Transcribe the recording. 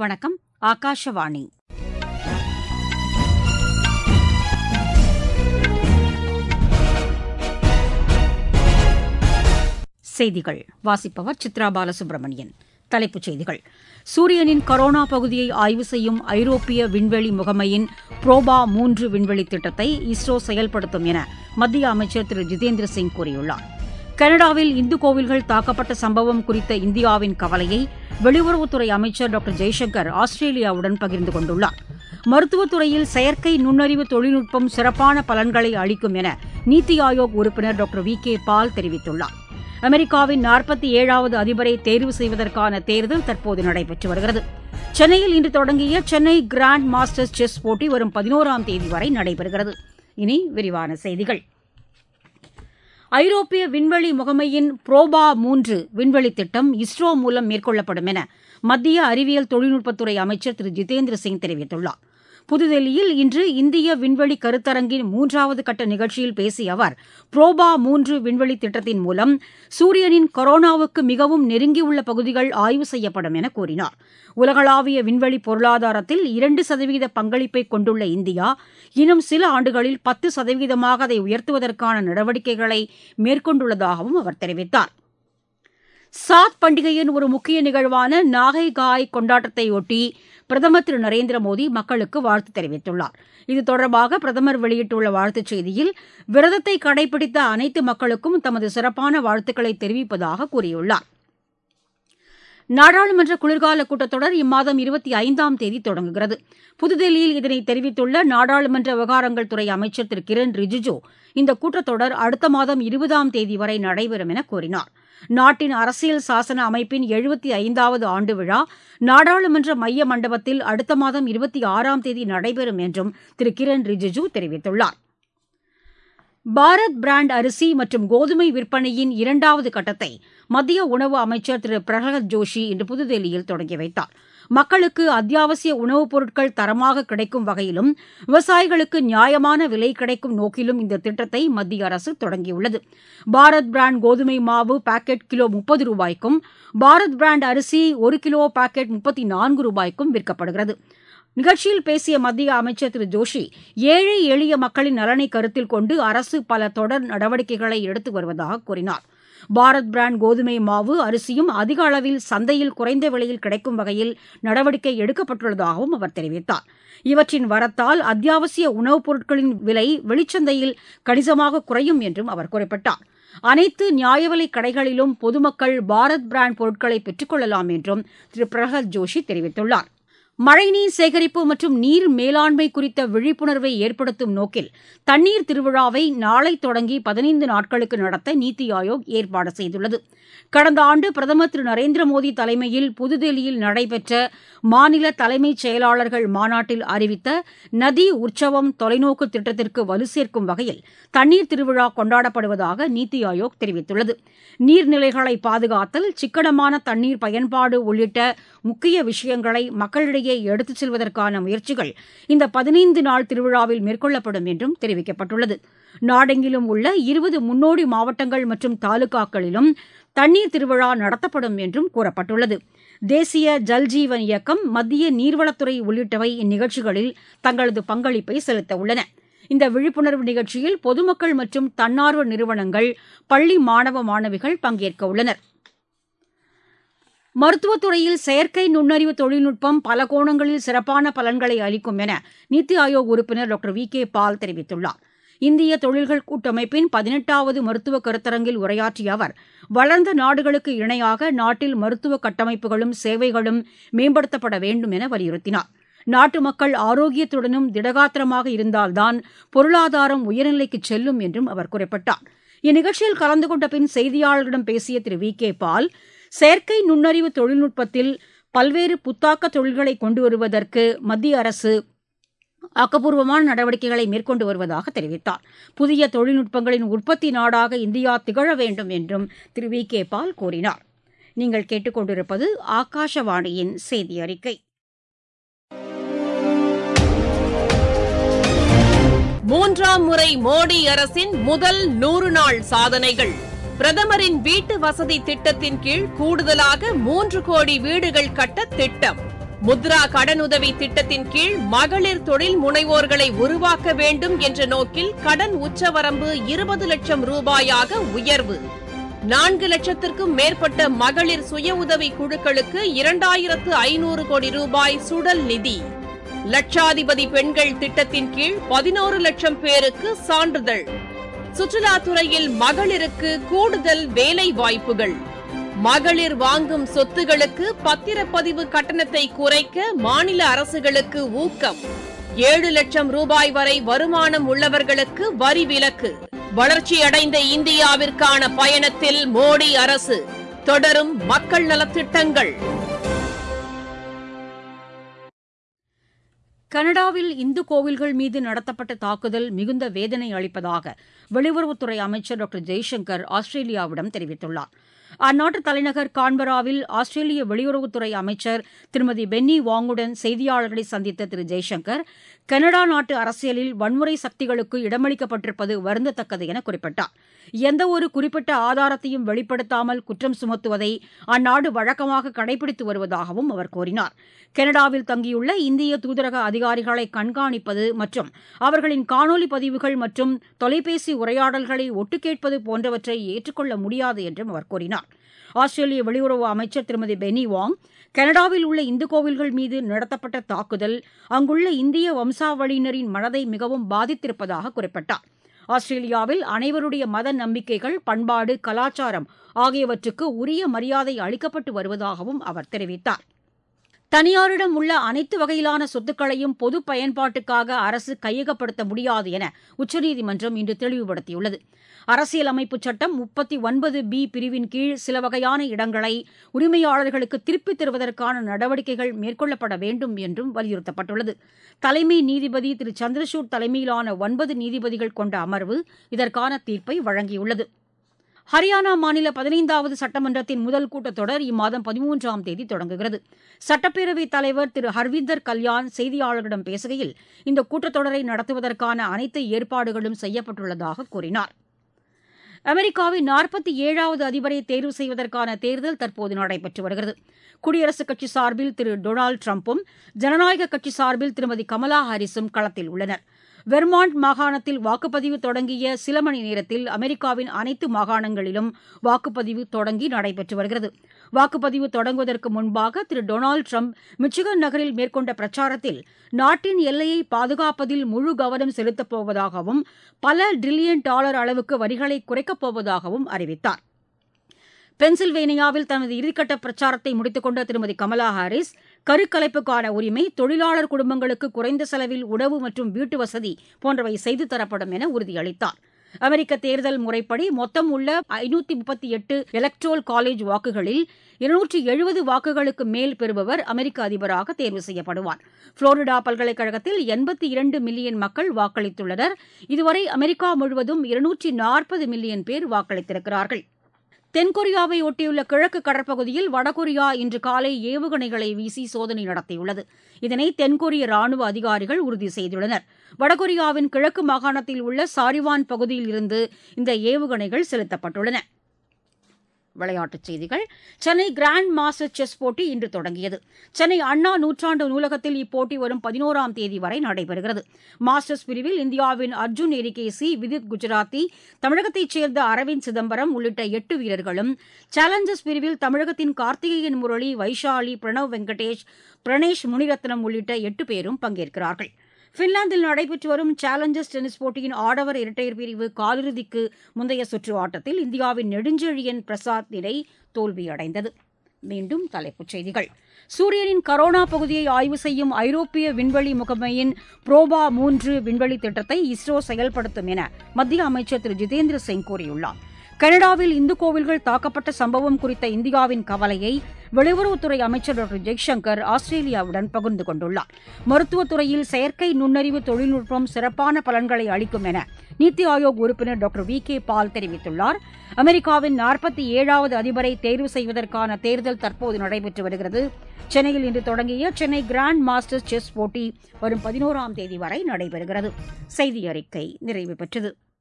வணக்கம். ஆகாஷவாணி. செய்திகள் வாசிப்பவர் சித்ரா பாலசுப்ரமணியன். தலைப்புச் செய்திகள்: சூரியனின் கரோனா பகுதியை ஆய்வு செய்யும் ஐரோப்பிய விண்வெளி முகமையின் புரோபா 3 விண்வெளி திட்டத்தை இஸ்ரோ செயல்படுத்தும் என மத்திய அமைச்சர் திரு ஜிதேந்திர சிங் கூறியுள்ளார். கனடாவில் இந்து கோவில்கள் தாக்கப்பட்ட சம்பவம் குறித்த இந்தியாவின் கவலையை வெளியுறவுத்துறை அமைச்சர் டாக்டர் ஜெய்சங்கர் ஆஸ்திரேலியாவுடன் பகிர்ந்து கொண்டுள்ளார். மருத்துவத்துறையில் செயற்கை நுண்ணறிவு தொழில்நுட்பம் சிறப்பான பலன்களை அளிக்கும் என நீத்தி ஆயோக் உறுப்பினர் டாக்டர் வி.கே. பால் தெரிவித்துள்ளார். அமெரிக்காவின் 47வது அதிபரை தேர்வு செய்வதற்கான தேர்தல் தற்போது நடைபெற்று வருகிறது. சென்னையில் இன்று தொடங்கிய சென்னை கிராண்ட் மாஸ்டர்ஸ் செஸ் போட்டி வரும் 11ஆம் தேதி வரை நடைபெறுகிறது. இனி விரிவான செய்திகள். ஐரோப்பிய விண்வெளி முகமையின் புரோபா 3 விண்வெளி திட்டம் இஸ்ரோ மூலம் மேற்கொள்ளப்படும் என மத்திய அறிவியல் தொழில்நுட்பத்துறை அமைச்சர் திரு ஜிதேந்திர சிங் தெரிவித்துள்ளார். புதுதில்லியில் இன்று இந்திய விண்வெளி கருத்தரங்கின் 3வது கட்ட நிகழ்ச்சியில் பேசிய அவர், புரோபா 3 விண்வெளி திட்டத்தின் மூலம் சூரியனின் கரோனாவுக்கு மிகவும் நெருங்கியுள்ள பகுதிகள் ஆய்வு செய்யப்படும் என கூறினார். உலகளாவிய விண்வெளி பொருளாதாரத்தில் 2% பங்களிப்பை கொண்டுள்ள இந்தியா இன்னும் சில ஆண்டுகளில் 10%ஆக அதை உயர்த்துவதற்கான நடவடிக்கைகளை மேற்கொண்டுள்ளதாகவும் அவர் தெரிவித்தார். சாத் பண்டிகையின் ஒரு முக்கிய நிகழ்வான நாகை காய் கொண்டாட்டத்தையொட்டி பிரதமர் திரு நரேந்திர மோடி மக்களுக்கு வாழ்த்து தெரிவித்துள்ளார். இது தொடர்பாக பிரதமர் வெளியிட்டுள்ள வாழ்த்துச் செய்தியில், விரதத்தை கடைபிடித்த அனைத்து மக்களுக்கும் தமது சிறப்பான வாழ்த்துக்களை தெரிவிப்பதாக கூறியுள்ளார். நாடாளுமன்ற குளிர்கால கூட்டத்தொடர் இம்மாதம் 25ஆம் தேதி தொடங்குகிறது. புதுதில்லியில் இதனை தெரிவித்துள்ள நாடாளுமன்ற விவகாரங்கள் துறை அமைச்சர் திரு கிரண் ரிஜிஜு, இந்த கூட்டத்தொடர் அடுத்த மாதம் 20ஆம் தேதி வரை நடைபெறும் என கூறினார். நாட்டின் அரசியல் சாசன அமைப்பின் 75வது ஆண்டு விழா நாடாளுமன்ற மைய மண்டபத்தில் அடுத்த மாதம் 26ஆம் தேதி நடைபெறும் என்றும் திரு கிரண் ரிஜிஜு தெரிவித்துள்ளார். பாரத் பிராண்ட் அரிசி மற்றும் கோதுமை விற்பனையின் 2வது கட்டத்தை மத்திய உணவு அமைச்சர் திரு பிரகலாத் ஜோஷி இன்று புதுதில்லியில் தொடங்கி வைத்தார். மக்களுக்கு அத்தியாவசிய உணவுப் பொருட்கள் தரமாக கிடைக்கும் வகையிலும் விவசாயிகளுக்கு நியாயமான விலை கிடைக்கும் நோக்கிலும் இந்த திட்டத்தை மத்திய அரசு தொடங்கியுள்ளது. பாரத் பிராண்ட் கோதுமை மாவு பாக்கெட் கிலோ 30 ரூபாய்க்கும், பாரத் பிராண்ட் அரிசி 1 கிலோ பாக்கெட் 34 ரூபாய்க்கும் விற்கப்படுகிறது. நிகழ்ச்சியில் பேசிய மத்திய அமைச்சர் திரு ஜோஷி, ஏழை எளிய மக்களின் நலனை கருத்தில் கொண்டு அரசு பல தொடர் நடவடிக்கைகளை எடுத்து வருவதாக கூறினார். பாரத் பிராண்ட் கோதுமை மாவு அரிசியும் அதிக அளவில் சந்தையில் குறைந்த விலையில் கிடைக்கும் வகையில் நடவடிக்கை எடுக்கப்பட்டுள்ளதாகவும் அவர் தெரிவித்தார். இவற்றின் வரத்தால் அத்தியாவசிய உணவுப் பொருட்களின் விலை வெளிச்சந்தையில் கணிசமாக குறையும் என்றும் அவர் குறிப்பிட்டார். அனைத்து நியாய விலைக் கடைகளிலும் பொதுமக்கள் பாரத் பிராண்ட் பொருட்களை பெற்றுக் கொள்ளலாம் என்றும் திரு பிரகலாத் ஜோஷி தெரிவித்துள்ளார். மழைநீர் சேகரிப்பு மற்றும் நீர் மேலாண்மை குறித்த விழிப்புணர்வை ஏற்படுத்தும் நோக்கில் தண்ணீர் திருவிழாவை நாளை தொடங்கி 15 நாட்களுக்கு நடத்த நீத்தி ஆயோக் ஏற்பாடு செய்துள்ளது. கடந்த ஆண்டு பிரதமர் திரு நரேந்திர மோடி தலைமையில் புதுதில்லியில் நடைபெற்ற மாநில தலைமைச் செயலாளர்கள் மாநாட்டில் அறிவித்த நதி உற்சவம் தொலைநோக்கு திட்டத்திற்கு வலு சேர்க்கும் வகையில் தண்ணீர் திருவிழா கொண்டாடப்படுவதாக நீத்தி ஆயோக் தெரிவித்துள்ளது. நீர்நிலைகளை பாதுகாத்தல், சிக்கனமான தண்ணீர் பயன்பாடு உள்ளிட்ட முக்கிய விஷயங்களை மக்களிடையே எடுத்துச் செல்வதற்கான முயற்சிகள் இந்த 15 நாள் திருவிழாவில் மேற்கொள்ளப்படும் என்றும் தெரிவிக்கப்பட்டுள்ளது. நாடெங்கிலும் உள்ள 20 முன்னோடி மாவட்டங்கள் மற்றும் தாலுகாக்களிலும் தண்ணீர் திருவிழா நடத்தப்படும் என்றும் கூறப்பட்டுள்ளது. தேசிய ஜல்ஜீவன் இயக்கம், மத்திய நீர்வளத்துறை உள்ளிட்டவை இந்நிகழ்ச்சிகளில் தங்களது பங்களிப்பை செலுத்த உள்ளன. இந்த விழிப்புணர்வு நிகழ்ச்சியில் பொதுமக்கள் மற்றும் தன்னார்வ நிறுவனங்கள், பள்ளி மாணவ மாணவிகள் பங்கேற்க உள்ளனர். மருத்துவத்துறையில் செயற்கை நுண்ணறிவு தொழில்நுட்பம் பல கோணங்களில் சிறப்பான பலன்களை அளிக்கும் என நீத்தி ஆயோக் உறுப்பினர் டாக்டர் வி.கே. பால் தெரிவித்துள்ளார். இந்திய தொழில்கள் கூட்டமைப்பின் 18வது மருத்துவ கருத்தரங்கில் உரையாற்றிய அவர், வளர்ந்த நாடுகளுக்கு இணையாக நாட்டில் மருத்துவ கட்டமைப்புகளும் சேவைகளும் மேம்படுத்தப்பட வேண்டும் என வலியுறுத்தினார். நாட்டு மக்கள் ஆரோக்கியத்துடனும் திடகாத்திரமாக இருந்தால்தான் பொருளாதாரம் உயர்நிலைக்கு செல்லும் என்றும் அவர் குறிப்பிட்டார். இந்நிகழ்ச்சியில் கலந்து கொண்ட பின் செய்தியாளர்களிடம் பேசிய திரு வி.கே. பால், செயற்கை நுண்ணறிவு தொழில்நுட்பத்தில் பல்வேறு புத்தாக்க தொழில்களை கொண்டு வருவதற்கு மத்திய அரசு ஆக்கப்பூர்வமான நடவடிக்கைகளை மேற்கொண்டு வருவதாக தெரிவித்தார். புதிய தொழில்நுட்பங்களின் உற்பத்தி நாடாக இந்தியா திகழ வேண்டும் என்றும் திரு வி.கே. பால் கூறினார். நீங்கள் கேட்டுக்கொண்டிருப்பது ஆகாஷவாணியின் செய்தி அறிக்கை. மூன்றாம் முறை மோடி அரசின் முதல் 100 நாள் சாதனைகள். பிரதமரின் வீட்டு வசதி திட்டத்தின் கீழ் கூடுதலாக 3 கோடி வீடுகள் கட்ட திட்டம். முத்ரா கடனுதவி திட்டத்தின் கீழ் மகளிர் தொழில் முனைவோர்களை உருவாக்க வேண்டும் என்ற நோக்கில் கடன் உச்சவரம்பு 20 லட்சம் ரூபாயாக உயர்வு. 4 லட்சத்திற்கும் மேற்பட்ட மகளிர் சுய உதவி குழுக்களுக்கு 2500 கோடி ரூபாய் சுடல் நிதி. லட்சாதிபதி பெண்கள் திட்டத்தின் கீழ் 11 லட்சம் பேருக்கு சான்றிதழ். சுற்றுலாத்துறையில் மகளிருக்கு கூடுதல் வேலை வாய்ப்புகள். மகளிர் வாங்கும் சொத்துகளுக்கு பத்திரப்பதிவு கட்டணத்தை குறைக்க மாநில அரசுகளுக்கு ஊக்கம். 7 லட்சம் ரூபாய் வரை வருமானம் உள்ளவர்களுக்கு வரி விலக்கு. வளர்ச்சியடைந்த இந்தியாவிற்கான பயணத்தில் மோடி அரசு. தொடரும் மக்கள் நலத்திட்டங்கள். கனடாவில் இந்து கோவில்கள் மீது நடத்தப்பட்ட தாக்குதல் மிகுந்த வேதனை அளிப்பதாக வெளியுறவுத்துறை அமைச்சர் டாக்டர் ஜெய்சங்கர் ஆஸ்திரேலியாவிடம் தெரிவித்துள்ளார். அந்நாட்டு தலைநகர் கான்பராவில் ஆஸ்திரேலிய வெளியுறவுத்துறை அமைச்சர் திருமதி பென்னி வாங்குடன் செய்தியாளர்களை சந்தித்த திரு ஜெய்சங்கர், கனடா நாட்டு அரசியலில் வன்முறை சக்திகளுக்கு இடமளிக்கப்பட்டிருப்பது வருந்தத்தக்கது என குறிப்பிட்டார். எந்தவொரு குறிப்பிட்ட ஆதாரத்தையும் வெளிப்படுத்தாமல் குற்றம் சுமத்துவதை அந்நாடு வழக்கமாக கடைபிடித்து வருவதாகவும் அவர் கூறினார். கனடாவில் தங்கியுள்ள இந்திய தூதரக அதிகாரிகளை கண்காணிப்பது மற்றும் அவர்களின் காணொலி பதிவுகள் மற்றும் தொலைபேசி உரையாடல்களை ஒட்டுக்கேட்பது போன்றவற்றை ஏற்றுக்கொள்ள முடியாது என்றும் அவர் கூறினார். ஆஸ்திரேலிய வெளியுறவு அமைச்சர் திருமதி பென்னி வாங், கனடாவில் உள்ள இந்து கோவில்கள் மீது நடத்தப்பட்ட தாக்குதல் அங்குள்ள இந்திய வம்சாவளியினரின் மனதை மிகவும் பாதித்திருப்பதாக குறிப்பிட்டார். ஆஸ்திரேலியாவில் அனைவருடைய மத நம்பிக்கைகள், பண்பாடு, கலாச்சாரம் ஆகியவற்றுக்கு உரிய மரியாதை அளிக்கப்பட்டு வருவதாகவும் அவர் தெரிவித்தார். தனியாரிடம் உள்ள அனைத்து வகையிலான சொத்துக்களையும் பொது பயன்பாட்டுக்காக அரசு கையகப்படுத்த முடியாது என உச்சநீதிமன்றம் இன்று தெளிவுபடுத்தியுள்ளது. அரசியலமைப்பு சட்டம் 39B பிரிவின் கீழ் சில வகையான இடங்களை உரிமையாளர்களுக்கு திருப்பித் தருவதற்கான நடவடிக்கைகள் மேற்கொள்ளப்பட வேண்டும் என்றும் வலியுறுத்தப்பட்டுள்ளது. தலைமை நீதிபதி திரு சந்திரசூட் தலைமையிலான 9 நீதிபதிகள் கொண்ட அமர்வு இதற்கான தீர்ப்பை வழங்கியுள்ளது. ஹரியானா மாநில 15வது சட்டமன்றத்தின் முதல் கூட்டத்தொடர் இம்மாதம் 13ஆம் தேதி தொடங்குகிறது. சட்டப்பேரவைத் தலைவர் திரு ஹர்விந்தர் கல்யாண் செய்தியாளர்களிடம் பேசுகையில், இந்த கூட்டத்தொடரை நடத்துவதற்கான அனைத்து ஏற்பாடுகளும் செய்யப்பட்டுள்ளதாக கூறினார். அமெரிக்காவின் 47வது அதிபரை தேர்வு செய்வதற்கான தேர்தல் தற்போது நடைபெற்று வருகிறது. குடியரசுக் கட்சி சார்பில் திரு டொனால்டு டிரம்பும், ஜனநாயக கட்சி சார்பில் திருமதி கமலா ஹாரிஸும் களத்தில் உள்ளனர். வெர்மாண்ட் மாகாணத்தில் வாக்குப்பதிவு தொடங்கிய சில மணி நேரத்தில் அமெரிக்காவின் அனைத்து மாகாணங்களிலும் வாக்குப்பதிவு தொடங்கி நடைபெற்று வருகிறது. வாக்குப்பதிவு தொடங்குவதற்கு முன்பாக திரு டொனால்டு டிரம்ப் மிச்சிகன் நகரில் மேற்கொண்ட பிரச்சாரத்தில் நாட்டின் எல்லையை பாதுகாப்பதில் முழு கவனம் செலுத்தப் போவதாகவும் பல டிரில்லியன் டாலர் அளவுக்கு வரிகளை குறைக்கப் போவதாகவும் அறிவித்தார். பென்சில்வேனியாவில் தனது இறுதிக்கட்ட பிரச்சாரத்தை முடித்துக் கொண்ட திருமதி கமலா ஹாரிஸ், கருக்கலைப்புக்கான உரிமை, தொழிலாளர் குடும்பங்களுக்கு குறைந்த செலவில் உணவு மற்றும் வீட்டு வசதி போன்றவை செய்து தரப்படும் என உறுதியளித்தார். அமெரிக்க தேர்தல் முறைப்படி மொத்தம் உள்ள 538 எலக்ட்ரோல் காலேஜ் வாக்குகளில் 270 வாக்குகளுக்கு மேல் பெறுபவர் அமெரிக்க அதிபராக தேர்வு செய்யப்படுவார். புளோரிடா பல்கலைக்கழகத்தில் 82 மில்லியன் மக்கள் வாக்களித்துள்ளனர். இதுவரை அமெரிக்கா முழுவதும் 240 மில்லியன் பேர் வாக்களித்திருக்கிறார்கள். தென்கொரியாவை ஒட்டியுள்ள கிழக்கு கடற்பகுதியில் வடகொரியா இன்று காலை ஏவுகணைகளை வீசி சோதனை நடத்தியுள்ளது. இதனை தென்கொரிய ராணுவ அதிகாரிகள் உறுதி செய்துள்ளனர். வடகொரியாவின் கிழக்கு மாகாணத்தில் உள்ள சாரிவான் பகுதியில் இருந்து இந்த ஏவுகணைகள் செலுத்தப்பட்டுள்ளன. விளையாட்டுச் செய்திகள். சென்னை கிராண்ட் மாஸ்டர்ஸ் செஸ் போட்டி இன்று தொடங்கியது. சென்னை அண்ணா நூற்றாண்டு நூலகத்தில் இப்போட்டி வரும் 11ஆம் தேதி வரை நடைபெறுகிறது. மாஸ்டர்ஸ் பிரிவில் இந்தியாவின் அர்ஜுன் எரிகேசி, விதித் குஜராத்தி, தமிழகத்தைச் சேர்ந்த அரவிந்த் சிதம்பரம் உள்ளிட்ட 8 வீரர்களும், சேலஞ்சர்ஸ் பிரிவில் தமிழகத்தின் கார்த்திகேயன் முரளி, வைஷாலி, பிரணவ் வெங்கடேஷ், பிரணேஷ் முனிரத்னம் உள்ளிட்ட 8 பேரும் பங்கேற்கிறார்கள். பின்லாந்தில் நடைபெற்று வரும் சேலஞ்சர்ஸ் டென்னிஸ் போட்டியின் ஆடவர் இரட்டையர் பிரிவு காலிறுதிக்கு முந்தைய சுற்று ஆட்டத்தில் இந்தியாவின் நெடுஞ்செழியன் பிரசாத் இணை தோல்வியடைந்தது. மீண்டும் தலைப்புச் செய்திகள். சூரியனின் கரோனா பகுதியை ஆய்வு செய்யும் ஐரோப்பிய விண்வெளி முகமையின் புரோபா 3 விண்வெளி திட்டத்தை இஸ்ரோ செயல்படுத்தும் என மத்திய அமைச்சர் திரு ஜிதேந்திர சிங் கூறியுள்ளார். கனடாவில் இந்து கோவில்கள் தாக்கப்பட்ட சம்பவம் குறித்த இந்தியாவின் கவலையை வெளியுறவுத்துறை அமைச்சர் டாக்டர் ஜெய்சங்கர் ஆஸ்திரேலியாவுடன் பகிர்ந்து கொண்டுள்ளார். மருத்துவத்துறையில் செயற்கை நுண்ணறிவு தொழில்நுட்பம் சிறப்பான பலன்களை அளிக்கும் என நீத்தி ஆயோக் உறுப்பினர் டாக்டர் VK பால் தெரிவித்துள்ளார். அமெரிக்காவின் 47வது அதிபரை தேர்வு செய்வதற்கான தேர்தல் தற்போது நடைபெற்று வருகிறது. சென்னையில் இன்று தொடங்கிய சென்னை கிராண்ட் மாஸ்டர்ஸ் செஸ் போட்டி வரும் 11ஆம் தேதி வரை நடைபெறுகிறது. செய்தி அறிக்கை நிறைவு பெற்றது.